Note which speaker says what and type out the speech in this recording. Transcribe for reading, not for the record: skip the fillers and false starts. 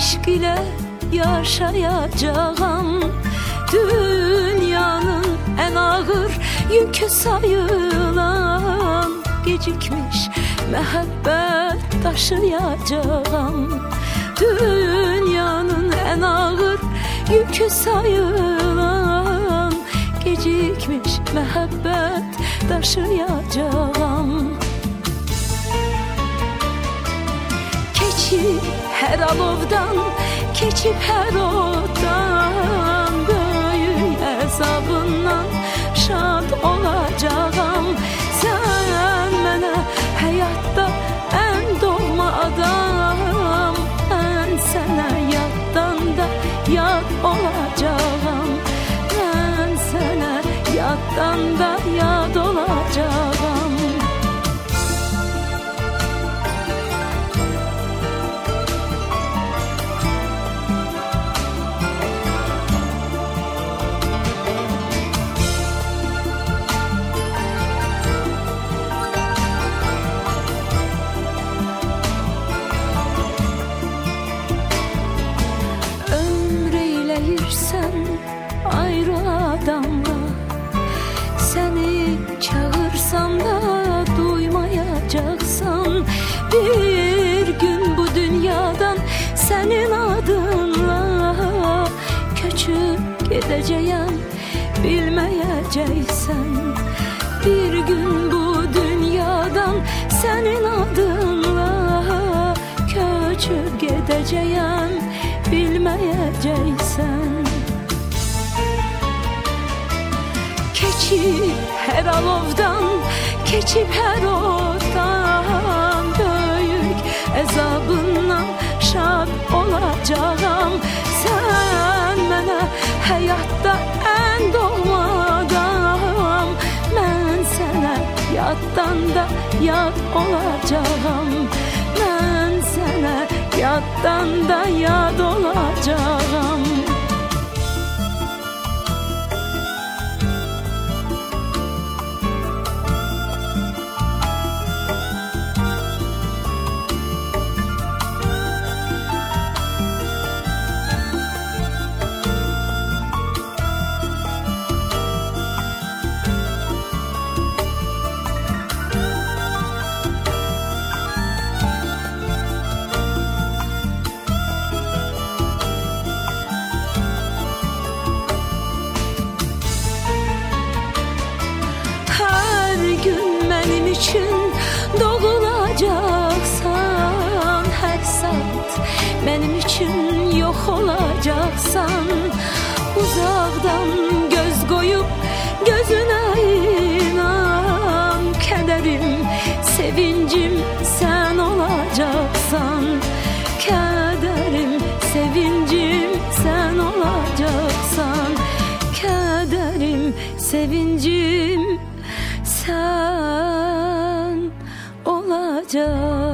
Speaker 1: eşq ilə yaşayacağam. Dünyanın ən ağır yükü sayılan gecikmiş məhəbbət daşıyacağam. Dünyanın ən ağır yükü sayılan gecikmiş məhəbbət daşıyacağam. Keçib hər alovdan, keçib hər oddan, böyük əzabından şad olacağam. Sən mənə həyatda ən doğma adam, mən sənə yaddan da yad olacağam. Mən sənə yaddan da yad olacağam. Sen ayrı adamla, seni çağırsam da duymayacaksan, bir gün bu dünyadan senin adınla köçüp gideceğim, bilmeyeceksen. Bir gün bu dünyadan senin adınla köçüp gideceğim, bilmeyeceksen. Keçib hər alovdan, keçib hər oddan, böyük əzabından şad olacağam. Sən mənə həyatda ən doğma adam, mən sənə yaddan da yad olacağam. Mən sənə yaddan da yad olacağam. Benim için doğulacaksan, her saat benim için yok olacaksan, uzaktan göz koyup gözüne inan, kederim, sevincim sen olacaksan. Kederim, sevincim sen olacaksan. Kederim, sevincim sen olacak.